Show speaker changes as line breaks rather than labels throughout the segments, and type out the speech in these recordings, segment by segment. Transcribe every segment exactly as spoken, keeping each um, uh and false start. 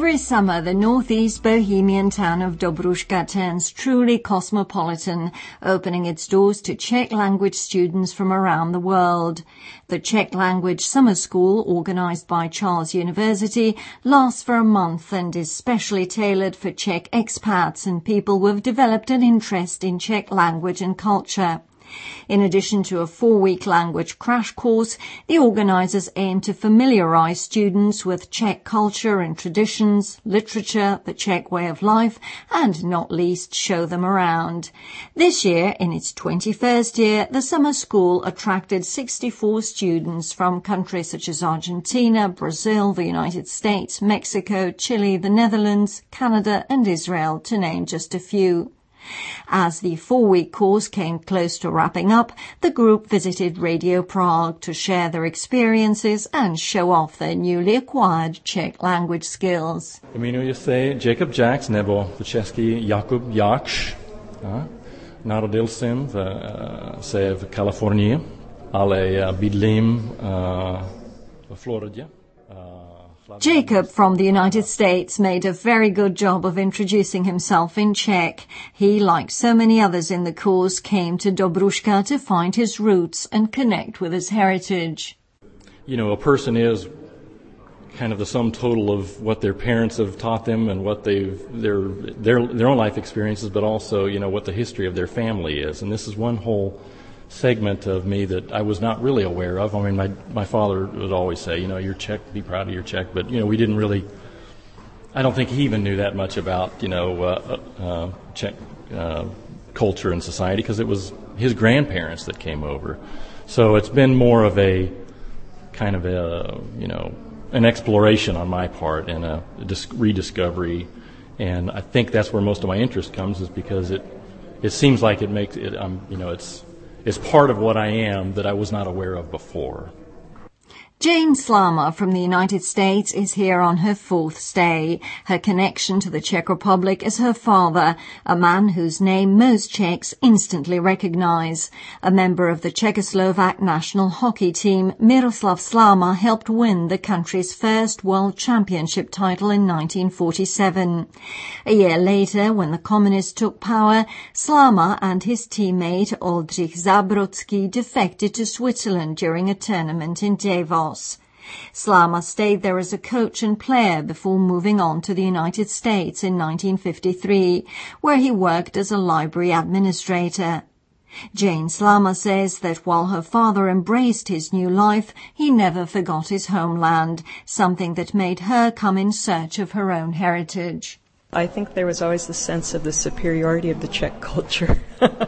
Every summer, the northeast Bohemian town of Dobruška turns truly cosmopolitan, opening its doors to Czech language students from around the world. The Czech language summer school, organized by Charles University, lasts for a month and is specially tailored for Czech expats and people who have developed an interest in Czech language and culture. In addition to a four-week language crash course, the organizers aim to familiarize students with Czech culture and traditions, literature, the Czech way of life, and not least show them around. This year, in its twenty-first year, the summer school attracted sixty-four students from countries such as Argentina, Brazil, the United States, Mexico, Chile, the Netherlands, Canada, and Israel, to name just a few. As the four-week course came close to wrapping up, the group visited Radio Prague to share their experiences and show off their newly acquired Czech language skills.
Jmenuji se Jacob Jacks, nebo v česky Jakub Jakš. Narodil jsem v, se v Kalifornii, ale bydlím v Floridě.
Jacob from the United States made a very good job of introducing himself in Czech. He, like so many others in the course, came to Dobruška to find his roots and connect with his heritage.
You know, a person is kind of the sum total of what their parents have taught them and what they've their their their own life experiences, but also, you know, what the history of their family is. And this is one whole segment of me that I was not really aware of. I mean, my my father would always say, you know, you're Czech, be proud of your Czech, but, you know, we didn't really, I don't think he even knew that much about, you know, uh, uh, Czech uh, culture and society, because it was his grandparents that came over. So it's been more of a kind of a, you know, an exploration on my part and a dis- rediscovery, and I think that's where most of my interest comes, is because it it seems like it makes it, um, you know, it's is part of what I am that I was not aware of before.
Jane Slama from the United States is here on her fourth stay. Her connection to the Czech Republic is her father, a man whose name most Czechs instantly recognize. A member of the Czechoslovak national hockey team, Miroslav Slama helped win the country's first World Championship title in nineteen forty-seven. A year later, when the communists took power, Slama and his teammate Oldřich Zabrodsky defected to Switzerland during a tournament in Davos. Slama stayed there as a coach and player before moving on to the United States in nineteen fifty-three, where he worked as a library administrator. Jane Slama says that while her father embraced his new life, he never forgot his homeland, something that made her come in search of her own heritage.
I think there was always the sense of the superiority of the Czech culture.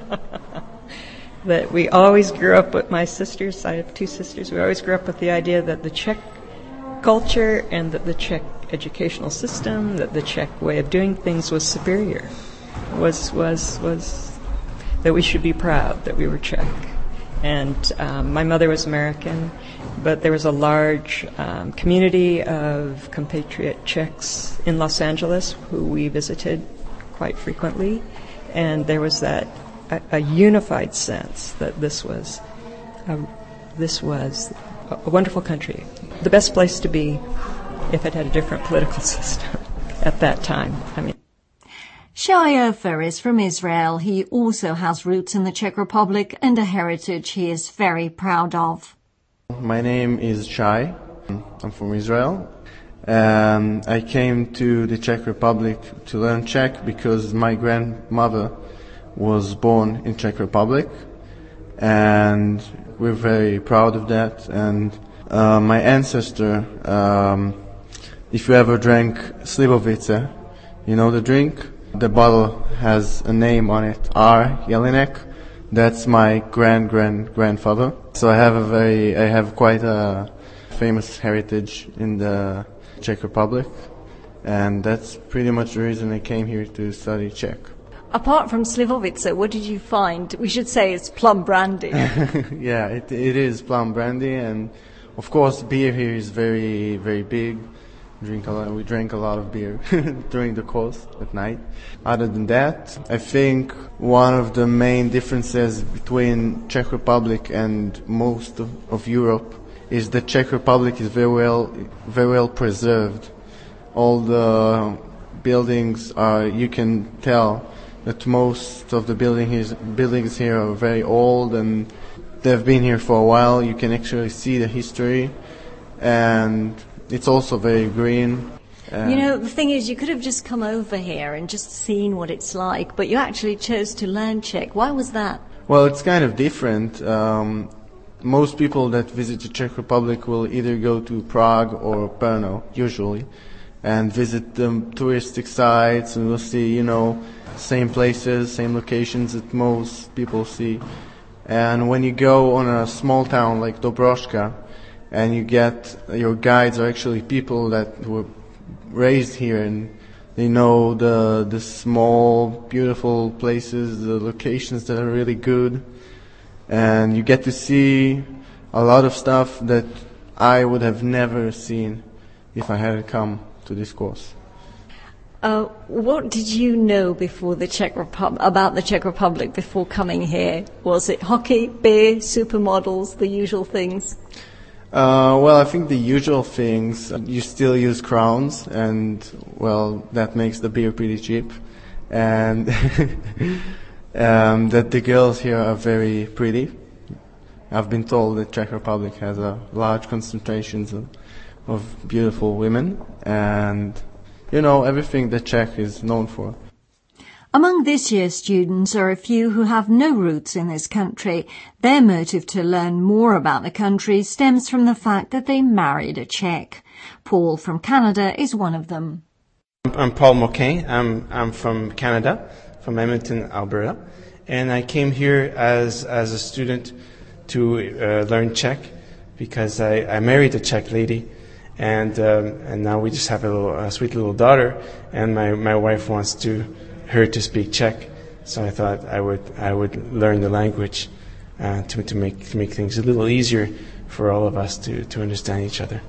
That we always grew up with, my sisters, I have two sisters, we always grew up with the idea that the Czech culture and that the Czech educational system, that the Czech way of doing things was superior, was was was that we should be proud that we were Czech. And um, my mother was American, but there was a large um, community of compatriot Czechs in Los Angeles who we visited quite frequently, and there was that A, a unified sense that this was a, this was a wonderful country, the best place to be if it had a different political system at that time. I mean,
Shai Ofer is from Israel. He also has roots in the Czech Republic and a heritage he is very proud of.
My name is Shai. I'm from Israel. Um, I came to the Czech Republic to learn Czech because my grandmother was born in Czech Republic, and we're very proud of that. And uh, my ancestor, um, if you ever drank Slivovice, you know the drink? The bottle has a name on it, R. Jelinek. That's my grand-grand-grandfather. So I have a very, I have quite a famous heritage in the Czech Republic, and that's pretty much the reason I came here to study Czech.
Apart from Slivovice, what did you find? We should say it's plum brandy.
Yeah, it, it is plum brandy, and of course beer here is very, very big. We drink a lot, we drank a lot of beer during the course at night. Other than that, I think one of the main differences between Czech Republic and most of, of Europe is that Czech Republic is very well, very well preserved. all the buildings are, you can tell that most of the building is, buildings here are very old and they've been here for a while. You can actually see the history, and it's also very green.
Uh, you know, the thing is, you could have just come over here and just seen what it's like, but you actually chose to learn Czech. Why was that?
Well, it's kind of different. Um, most people that visit the Czech Republic will either go to Prague or Brno, usually, and visit the touristic sites, and we'll see, you know, same places, same locations that most people see. And when you go on a small town like Dobroška, and you get, your guides are actually people that were raised here, and they know the the small, beautiful places, the locations that are really good, and you get to see a lot of stuff that I would have never seen if I hadn't come to this course.
Uh, what did you know before the Czech Repu- about the Czech Republic before coming here? Was it hockey, beer, supermodels, the usual things?
Uh, well, I think the usual things. You still use crowns, and well, that makes the beer pretty cheap, and um, that the girls here are very pretty. I've been told that Czech Republic has a large concentrations of, of beautiful women, and you know, everything that Czech is known for.
Among this year's students are a few who have no roots in this country. Their motive to learn more about the country stems from the fact that they married a Czech. Paul from Canada is one of them.
I'm Paul Moquin. I'm I'm from Canada, from Edmonton, Alberta, and I came here as as a student to uh, learn Czech because I, I married a Czech lady, and um, and now we just have a little a sweet little daughter, and my, my wife wants to her to speak Czech, so I thought I would I would learn the language uh, to to make to make things a little easier for all of us to, to understand each other.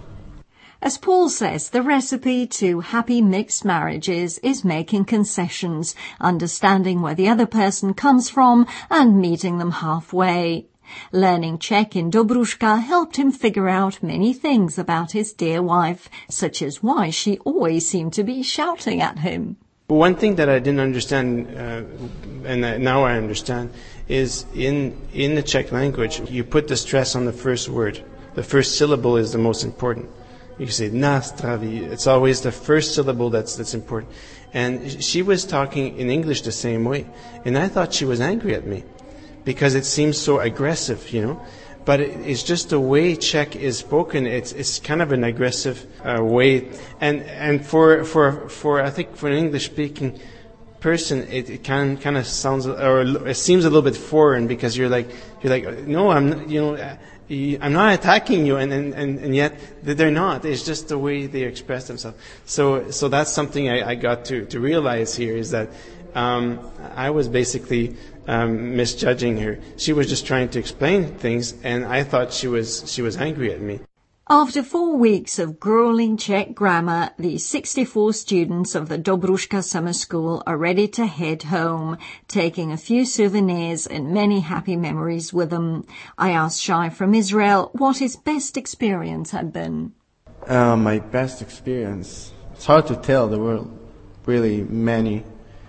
As Paul says, the recipe to happy mixed marriages is making concessions, understanding where the other person comes from and meeting them halfway. Learning Czech in Dobruška helped him figure out many things about his dear wife, such as why she always seemed to be shouting at him.
One thing that I didn't understand, uh, and now I understand, is in in the Czech language, you put the stress on the first word. The first syllable is the most important. You say na zdraví. It's always the first syllable that's that's important. And she was talking in English the same way, and I thought she was angry at me because it seems so aggressive, you know. But it, it's just the way Czech is spoken. It's it's kind of an aggressive uh, way, and and for for for I think for an English-speaking person, it, it kind kind of sounds or it seems a little bit foreign because you're like you're like no, I'm not, you know. Uh, I'm not attacking you, and, and, and yet they're not. It's just the way they express themselves. So, so that's something I, I got to, to realize here is that um, I was basically um, misjudging her. She was just trying to explain things, and I thought she was she was angry at me.
After four weeks of grueling Czech grammar, the sixty-four students of the Dobruška Summer School are ready to head home, taking a few souvenirs and many happy memories with them. I asked Shai from Israel what his best experience had been.
Uh, my best experience? It's hard to tell. There were really many,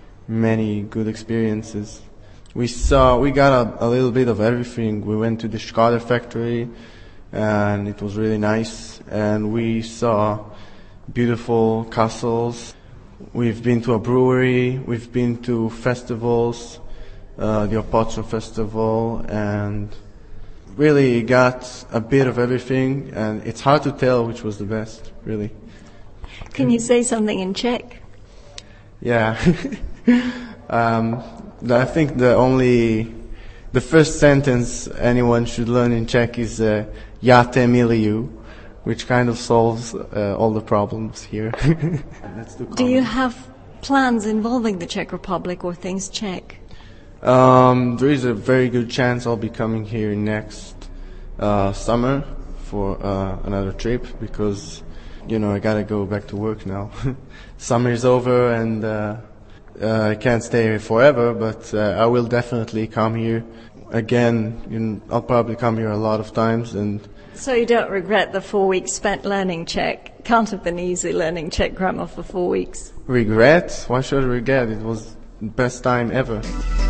many good experiences. We saw, we got a, a little bit of everything. We went to the Skoda factory, and it was really nice, and we saw beautiful castles. We've been to a brewery, we've been to festivals, uh, the Opatro festival, and really got a bit of everything, and it's hard to tell which was the best, really.
Can you say something in Czech?
Yeah. um, I think the only, the first sentence anyone should learn in Czech is uh, Já te miluju, which kind of solves uh, all the problems here. That's the
Do you have plans involving the Czech Republic or things Czech?
Um, there is a very good chance I'll be coming here next uh, summer for uh, another trip because, you know, I gotta go back to work now. Summer is over and uh, uh, I can't stay here forever, but uh, I will definitely come here. Again, you know, I'll probably come here a lot of times. And
so you don't regret the four weeks spent learning Czech? can't have been easy learning Czech grammar for four weeks.
Regret? Why should I regret? It was the best time ever.